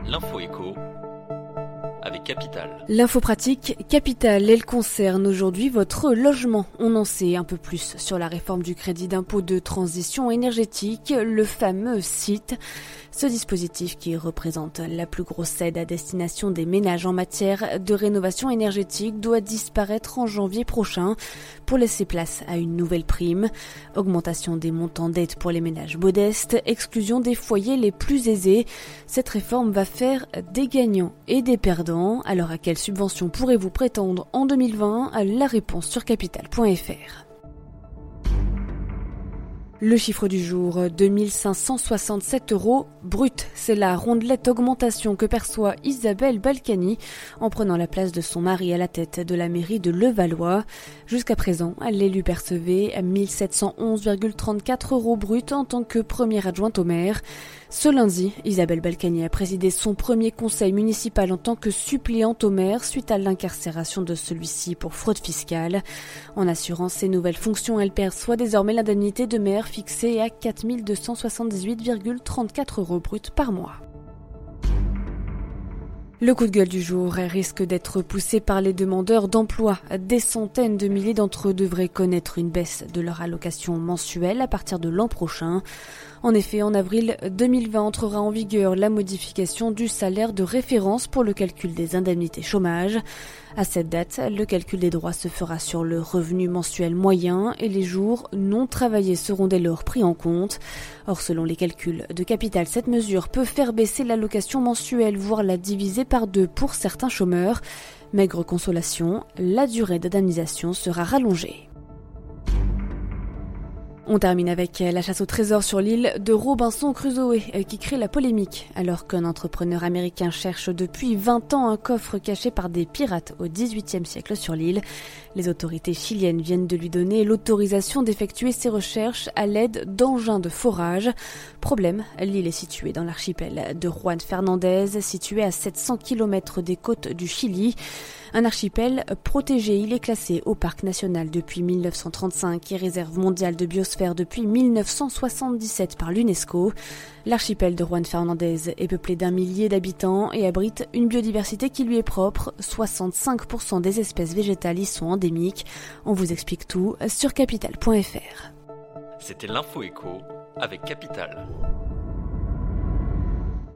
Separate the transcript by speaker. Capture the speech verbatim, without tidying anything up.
Speaker 1: L'info éco avec Capital.
Speaker 2: L'info pratique Capital, elle concerne aujourd'hui votre logement. On en sait un peu plus sur la réforme du crédit d'impôt de transition énergétique, le fameux C I T. Ce dispositif qui représente la plus grosse aide à destination des ménages en matière de rénovation énergétique doit disparaître en janvier prochain pour laisser place à une nouvelle prime. Augmentation des montants d'aide pour les ménages modestes, exclusion des foyers les plus aisés. Cette réforme va faire des gagnants et des perdants. Alors à quelle subvention pourrez-vous prétendre en deux mille vingt? La réponse sur capital point f r. Le chiffre du jour, deux mille cinq cent soixante-sept euros brut. C'est la rondelette augmentation que perçoit Isabelle Balkany en prenant la place de son mari à la tête de la mairie de Levallois. Jusqu'à présent, l'élu percevait mille sept cent onze virgule trente-quatre euros brut en tant que première adjointe au maire. Ce lundi, Isabelle Balkany a présidé son premier conseil municipal en tant que suppléante au maire suite à l'incarcération de celui-ci pour fraude fiscale. En assurant ses nouvelles fonctions, elle perçoit désormais l'indemnité de maire fixée à quatre mille deux cent soixante-dix-huit virgule trente-quatre euros brut par mois. Le coup de gueule du jour risque d'être poussé par les demandeurs d'emploi. Des centaines de milliers d'entre eux devraient connaître une baisse de leur allocation mensuelle à partir de l'an prochain. En effet, en avril deux mille vingt entrera en vigueur la modification du salaire de référence pour le calcul des indemnités chômage. À cette date, le calcul des droits se fera sur le revenu mensuel moyen et les jours non travaillés seront dès lors pris en compte. Or, selon les calculs de Capital, cette mesure peut faire baisser l'allocation mensuelle, voire la diviser par deux pour certains chômeurs. Maigre consolation, la durée d'indemnisation sera rallongée. On termine avec la chasse au trésor sur l'île de Robinson Crusoe qui crée la polémique. Alors qu'un entrepreneur américain cherche depuis vingt ans un coffre caché par des pirates au dix-huitième siècle sur l'île, les autorités chiliennes viennent de lui donner l'autorisation d'effectuer ses recherches à l'aide d'engins de forage. Problème, l'île est située dans l'archipel de Juan Fernandez, situé à sept cents kilomètres des côtes du Chili. Un archipel protégé, il est classé au parc national depuis mille neuf cent trente-cinq et réserve mondiale de biosphère depuis mille neuf cent soixante-dix-sept par l'UNESCO. L'archipel de Juan Fernandez est peuplé d'un millier d'habitants et abrite une biodiversité qui lui est propre. soixante-cinq pour cent des espèces végétales y sont endémiques. On vous explique tout sur capital point f r.
Speaker 1: C'était l'info éco avec Capital.